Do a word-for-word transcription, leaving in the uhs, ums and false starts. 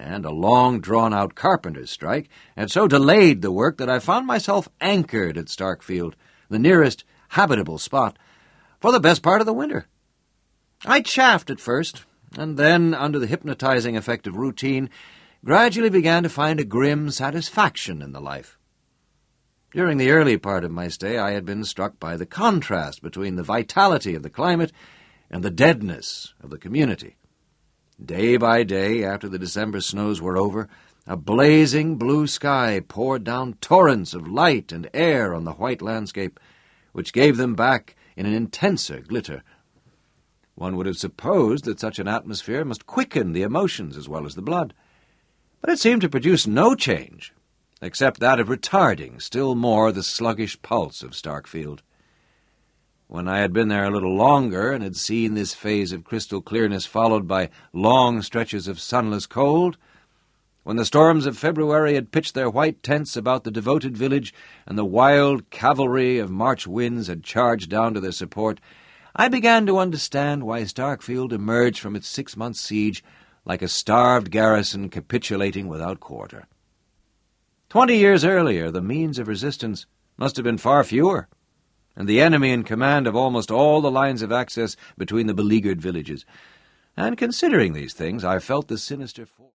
and a long drawn-out carpenter's strike had so delayed the work that I found myself anchored at Starkfield, the nearest habitable spot, for the best part of the winter. I chaffed at first, and then, under the hypnotizing effect of routine, gradually began to find a grim satisfaction in the life. During the early part of my stay, I had been struck by the contrast between the vitality of the climate and the deadness of the community. Day by day, after the December snows were over, a blazing blue sky poured down torrents of light and air on the white landscape, which gave them back in an intenser glitter. One would have supposed that such an atmosphere must quicken the emotions as well as the blood, but it seemed to produce no change, except that of retarding still more the sluggish pulse of Starkfield. When I had been there a little longer and had seen this phase of crystal clearness followed by long stretches of sunless cold, when the storms of February had pitched their white tents about the devoted village and the wild cavalry of March winds had charged down to their support, I began to understand why Starkfield emerged from its six-month siege like a starved garrison capitulating without quarter. Twenty years earlier, the means of resistance must have been far fewer, and the enemy in command of almost all the lines of access between the beleaguered villages. And considering these things, I felt the sinister force.